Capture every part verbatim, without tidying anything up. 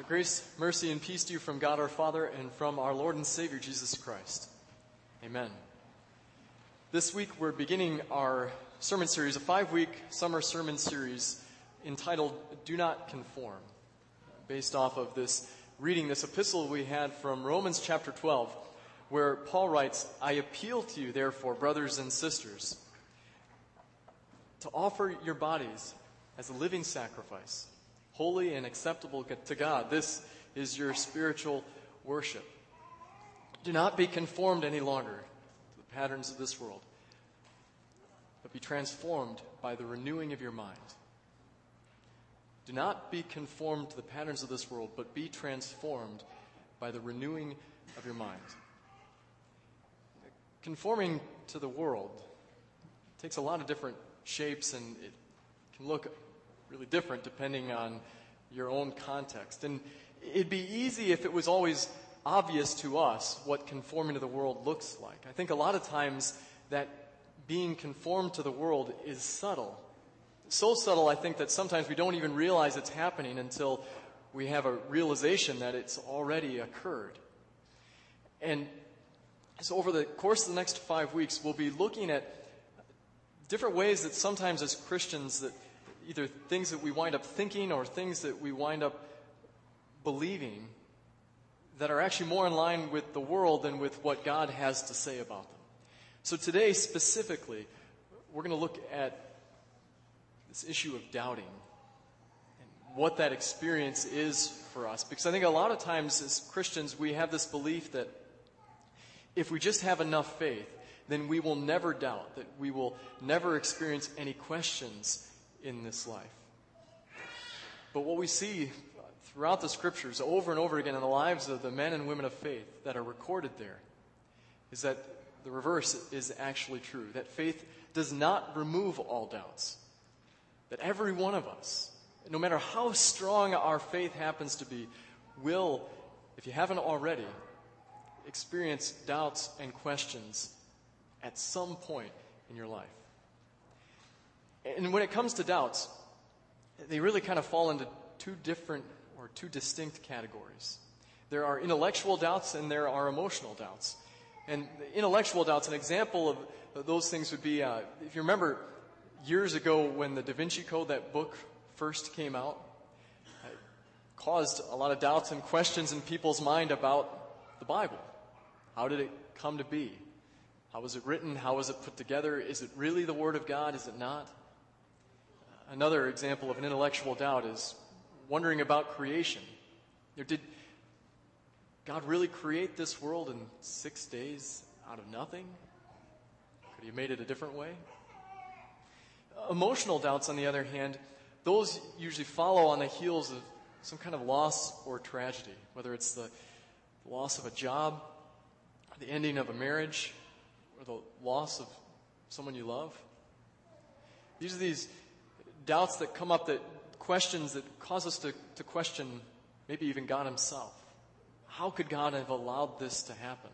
Grace, mercy, and peace to you from God our Father and from our Lord and Savior Jesus Christ. Amen. This week we're beginning our sermon series, a five-week summer sermon series entitled Do Not Conform, based off of this reading, this epistle we had from Romans chapter twelve, where Paul writes, I appeal to you, therefore, brothers and sisters, to offer your bodies as a living sacrifice, holy and acceptable to God. This is your spiritual worship. Do not be conformed any longer to the patterns of this world, but be transformed by the renewing of your mind. Do not be conformed to the patterns of this world, but be transformed by the renewing of your mind. Conforming to the world takes a lot of different shapes, and it can look really different depending on your own context. And it'd be easy if it was always obvious to us what conforming to the world looks like. I think a lot of times that being conformed to the world is subtle. So subtle, I think, that sometimes we don't even realize it's happening until we have a realization that it's already occurred. And so over the course of the next five weeks, we'll be looking at different ways that sometimes as Christians, that either things that we wind up thinking or things that we wind up believing that are actually more in line with the world than with what God has to say about them. So today, specifically, we're going to look at this issue of doubting and what that experience is for us. Because I think a lot of times as Christians, we have this belief that if we just have enough faith, then we will never doubt, that we will never experience any questions in this life. But what we see throughout the Scriptures over and over again in the lives of the men and women of faith that are recorded there is that the reverse is actually true, that faith does not remove all doubts, that every one of us, no matter how strong our faith happens to be, will, if you haven't already, experience doubts and questions at some point in your life. And when it comes to doubts, they really kind of fall into two different or two distinct categories. There are intellectual doubts and there are emotional doubts. And the intellectual doubts, an example of those things would be, uh, if you remember years ago when the Da Vinci Code, that book, first came out, it caused a lot of doubts and questions in people's mind about the Bible. How did it come to be? How was it written? How was it put together? Is it really the Word of God? Is it not? Another example of an intellectual doubt is wondering about creation. Did God really create this world in six days out of nothing? Could He have made it a different way? Emotional doubts, on the other hand, those usually follow on the heels of some kind of loss or tragedy, whether it's the loss of a job, the ending of a marriage, or the loss of someone you love. These are these doubts that come up, that questions that cause us to, to question maybe even God Himself. How could God have allowed this to happen?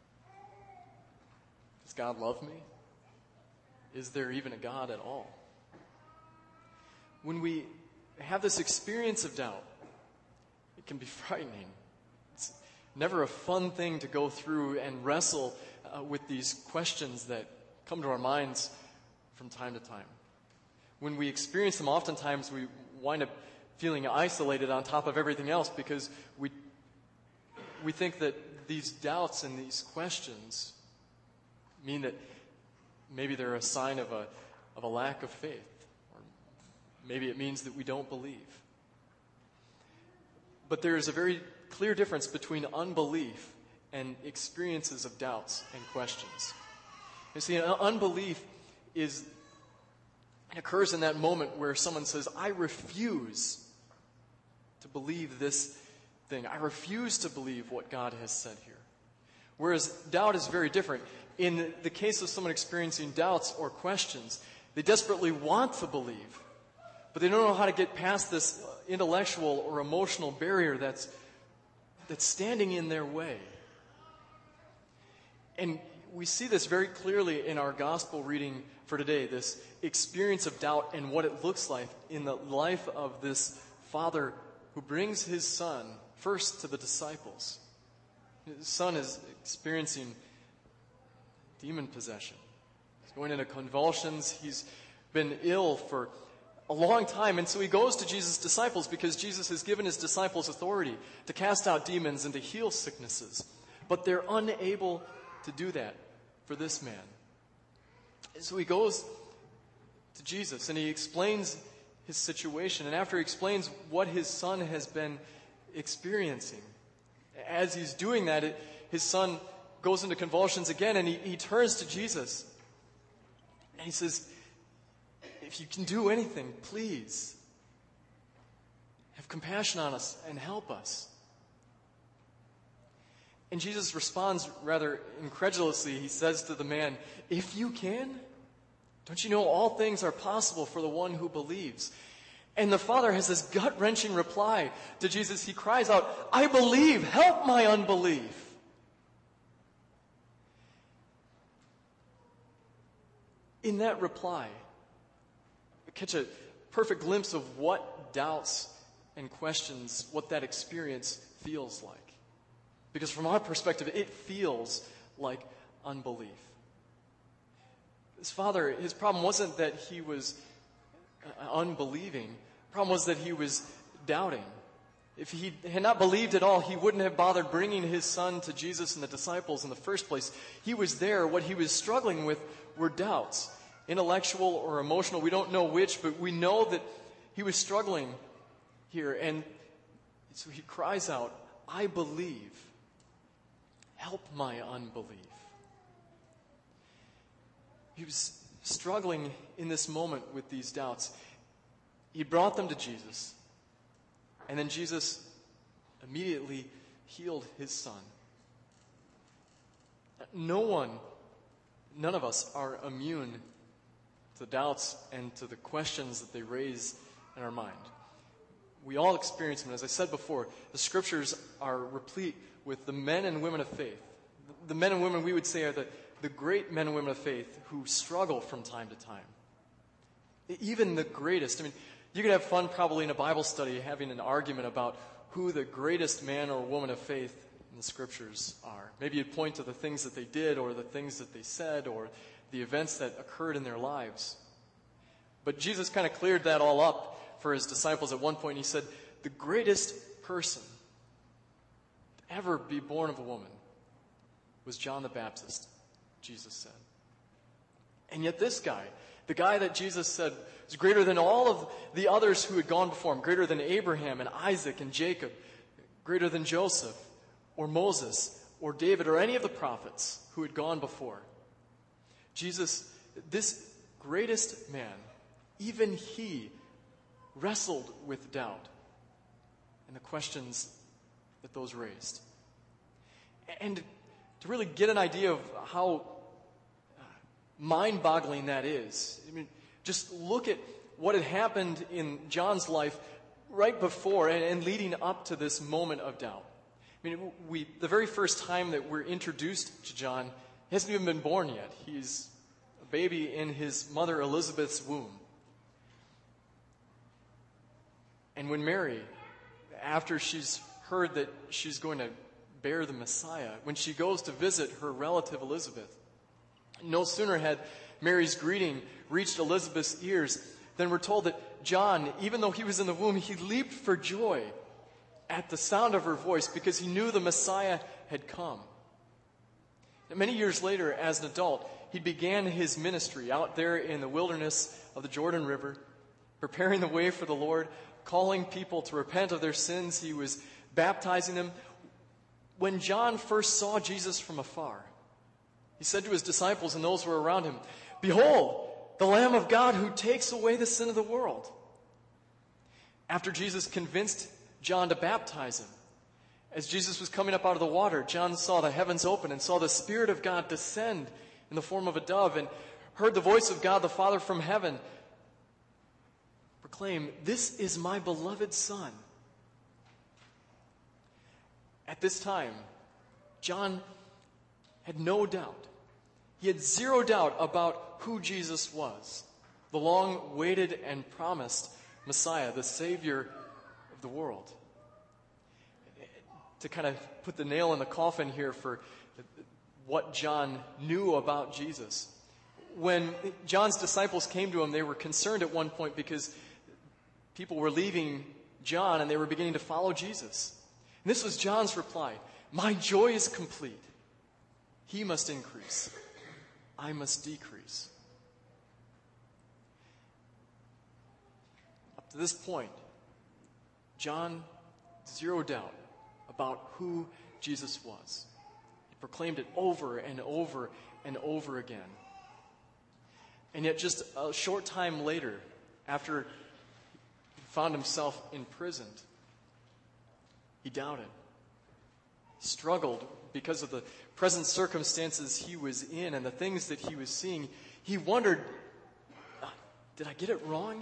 Does God love me? Is there even a God at all? When we have this experience of doubt, it can be frightening. It's never a fun thing to go through and wrestle uh, with these questions that come to our minds from time to time. When we experience them, oftentimes we wind up feeling isolated on top of everything else because we we think that these doubts and these questions mean that maybe they're a sign of a of a lack of faith, or maybe it means that we don't believe. But there is a very clear difference between unbelief and experiences of doubts and questions. You see, unbelief is It occurs in that moment where someone says, I refuse to believe this thing. I refuse to believe what God has said here. Whereas doubt is very different. In the case of someone experiencing doubts or questions, they desperately want to believe, but they don't know how to get past this intellectual or emotional barrier that's, that's standing in their way. And we see this very clearly in our gospel reading for today, this experience of doubt and what it looks like in the life of this father who brings his son first to the disciples. His son is experiencing demon possession. He's going into convulsions. He's been ill for a long time. And so he goes to Jesus' disciples because Jesus has given his disciples authority to cast out demons and to heal sicknesses. But they're unable to do that for this man. And so he goes to Jesus and he explains his situation. And after he explains what his son has been experiencing, as he's doing that, it, his son goes into convulsions again, and he, he turns to Jesus. And he says, if you can do anything, please have compassion on us and help us. And Jesus responds rather incredulously. He says to the man, if you can, don't you know all things are possible for the one who believes? And the father has this gut-wrenching reply to Jesus. He cries out, I believe, help my unbelief. In that reply, we catch a perfect glimpse of what doubts and questions, what that experience feels like. Because from our perspective, it feels like unbelief. His father, his problem wasn't that he was unbelieving. The problem was that he was doubting. If he had not believed at all, he wouldn't have bothered bringing his son to Jesus and the disciples in the first place. He was there. What he was struggling with were doubts, intellectual or emotional. We don't know which, but we know that he was struggling here. And so he cries out, I believe. Help my unbelief. He was struggling in this moment with these doubts. He brought them to Jesus. And then Jesus immediately healed his son. No one, none of us are immune to the doubts and to the questions that they raise in our mind. We all experience them. As I said before, the scriptures are replete with the men and women of faith. The men and women we would say are the, the great men and women of faith who struggle from time to time. Even the greatest. I mean, you could have fun probably in a Bible study having an argument about who the greatest man or woman of faith in the scriptures are. Maybe you'd point to the things that they did or the things that they said or the events that occurred in their lives. But Jesus kind of cleared that all up for his disciples at one point. He said, the greatest person to ever be born of a woman was John the Baptist, Jesus said. And yet this guy, the guy that Jesus said was greater than all of the others who had gone before him, greater than Abraham and Isaac and Jacob, greater than Joseph or Moses or David or any of the prophets who had gone before. Jesus, this greatest man, even he wrestled with doubt and the questions that those raised. And to really get an idea of how mind-boggling that is, I mean, just look at what had happened in John's life right before and, and leading up to this moment of doubt. I mean, we the very first time that we're introduced to John, he hasn't even been born yet. He's a baby in his mother Elizabeth's womb. And when Mary, after she's heard that she's going to bear the Messiah, when she goes to visit her relative Elizabeth, no sooner had Mary's greeting reached Elizabeth's ears than we're told that John, even though he was in the womb, he leaped for joy at the sound of her voice because he knew the Messiah had come. And many years later, as an adult, he began his ministry out there in the wilderness of the Jordan River, preparing the way for the Lord, calling people to repent of their sins. He was baptizing them. When John first saw Jesus from afar, he said to his disciples and those who were around him, "Behold, the Lamb of God who takes away the sin of the world." After Jesus convinced John to baptize him, as Jesus was coming up out of the water, John saw the heavens open and saw the Spirit of God descend in the form of a dove and heard the voice of God the Father from heaven proclaim, "This is my beloved Son." At this time, John had no doubt. He had zero doubt about who Jesus was, the long-awaited and promised Messiah, the Savior of the world. to kind of put the nail in the coffin here for what John knew about Jesus. When John's disciples came to him, they were concerned at one point because people were leaving John and they were beginning to follow Jesus. And this was John's reply: "My joy is complete. He must increase. I must decrease." Up to this point, John, zero doubt about who Jesus was. He proclaimed it over and over and over again. And yet just a short time later, after he found himself imprisoned, he doubted, struggled because of the present circumstances he was in and the things that he was seeing. He wondered, did I get it wrong?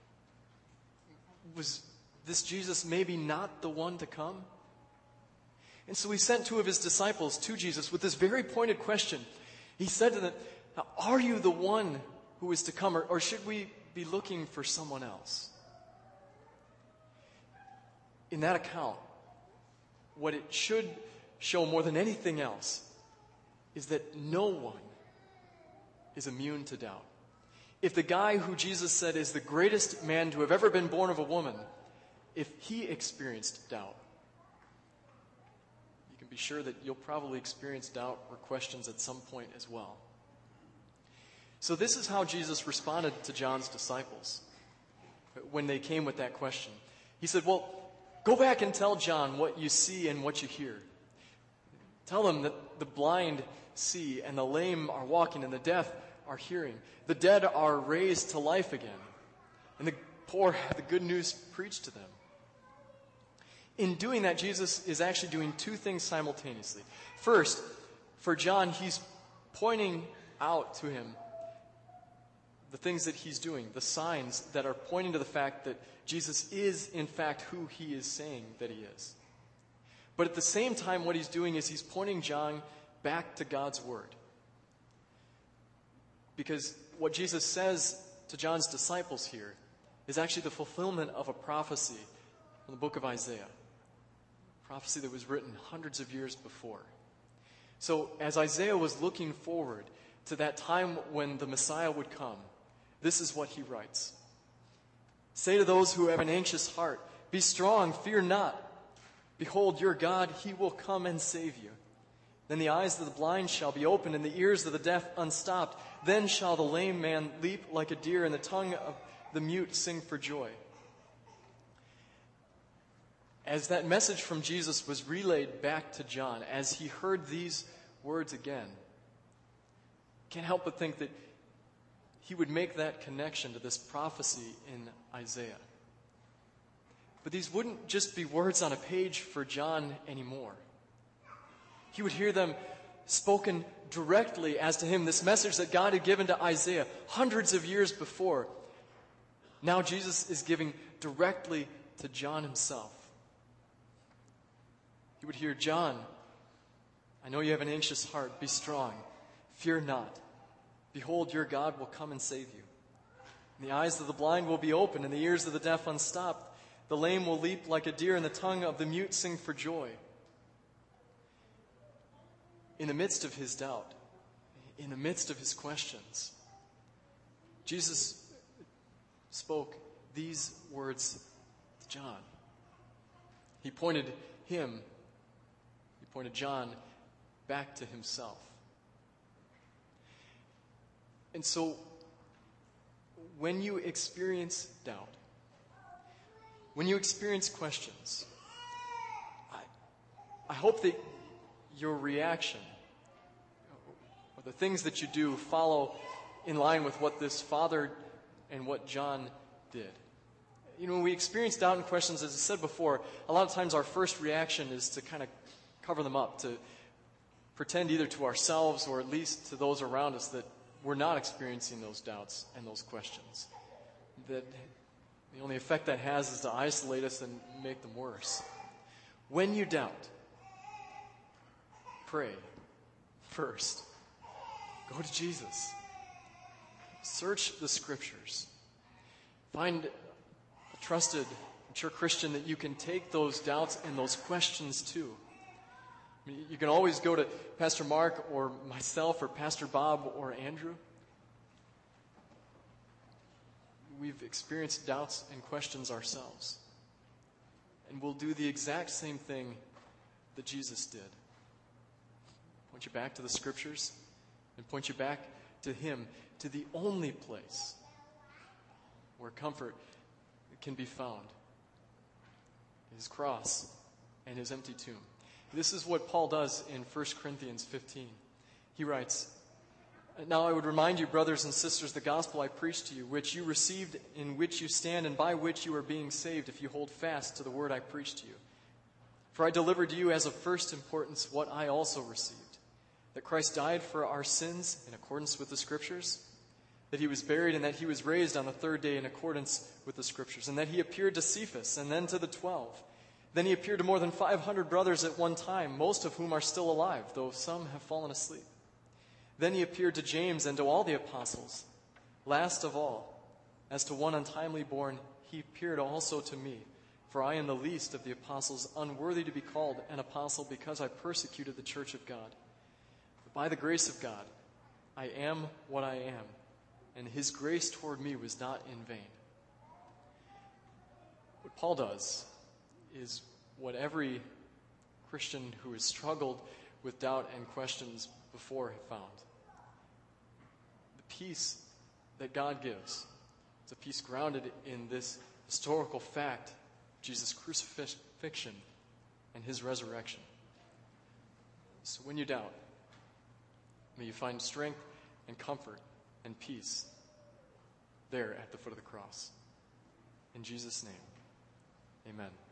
Was this Jesus maybe not the one to come? And so he sent two of his disciples to Jesus with this very pointed question. He said to them, "Are you the one who is to come, or, or should we be looking for someone else?" In that account, what it should show more than anything else is that no one is immune to doubt. If the guy who Jesus said is the greatest man to have ever been born of a woman, if he experienced doubt, you can be sure that you'll probably experience doubt or questions at some point as well. So this is how Jesus responded to John's disciples when they came with that question. He said, "Well, go back and tell John what you see and what you hear. Tell him that the blind see and the lame are walking and the deaf are hearing. The dead are raised to life again, and the poor have the good news preached to them." In doing that, Jesus is actually doing two things simultaneously. First, for John, he's pointing out to him the things that he's doing, the signs that are pointing to the fact that Jesus is, in fact, who he is saying that he is. But at the same time, what he's doing is he's pointing John back to God's word. Because what Jesus says to John's disciples here is actually the fulfillment of a prophecy from the book of Isaiah. A prophecy that was written hundreds of years before. So as Isaiah was looking forward to that time when the Messiah would come, this is what he writes. "Say to those who have an anxious heart, 'Be strong, fear not. Behold, your God, he will come and save you.' Then the eyes of the blind shall be opened, and the ears of the deaf unstopped. Then shall the lame man leap like a deer, and the tongue of the mute sing for joy." As that message from Jesus was relayed back to John, as he heard these words again, can't help but think that he would make that connection to this prophecy in Isaiah. But these wouldn't just be words on a page for John anymore. He would hear them spoken directly as to him, this message that God had given to Isaiah hundreds of years before. Now Jesus is giving directly to John himself. He would hear, "John, I know you have an anxious heart. Be strong. Fear not. Behold, your God will come and save you. And the eyes of the blind will be opened, and the ears of the deaf unstopped. The lame will leap like a deer, and the tongue of the mute sing for joy." In the midst of his doubt, in the midst of his questions, Jesus spoke these words to John. He pointed him, he pointed John back to himself. And so, when you experience doubt, when you experience questions, I, I hope that your reaction, or the things that you do, follow in line with what this father and what John did. You know, when we experience doubt and questions, as I said before, a lot of times our first reaction is to kind of cover them up, to pretend either to ourselves or at least to those around us that we're not experiencing those doubts and those questions. That the only effect that has is to isolate us and make them worse. When you doubt, pray first. Go to Jesus. Search the scriptures. Find a trusted mature Christian, that you can take those doubts and those questions too. I mean, you can always go to Pastor Mark or myself or Pastor Bob or Andrew. We've experienced doubts and questions ourselves. And we'll do the exact same thing that Jesus did. Point you back to the Scriptures and point you back to Him, to the only place where comfort can be found. His cross and His empty tomb. This is what Paul does in First Corinthians fifteen. He writes, "Now I would remind you, brothers and sisters, the gospel I preached to you, which you received, in which you stand, and by which you are being saved, if you hold fast to the word I preached to you. For I delivered to you as of first importance what I also received, that Christ died for our sins in accordance with the Scriptures, that He was buried, and that He was raised on the third day in accordance with the Scriptures, and that He appeared to Cephas, and then to the twelve. Then He appeared to more than five hundred brothers at one time, most of whom are still alive, though some have fallen asleep. Then He appeared to James and to all the apostles. Last of all, as to one untimely born, He appeared also to me, for I am the least of the apostles, unworthy to be called an apostle because I persecuted the church of God. But by the grace of God, I am what I am, and His grace toward me was not in vain." What Paul does is what every Christian who has struggled with doubt and questions before have found. The peace that God gives is a peace grounded in this historical fact, Jesus' crucifixion and His resurrection. So when you doubt, may you find strength and comfort and peace there at the foot of the cross. In Jesus' name, amen.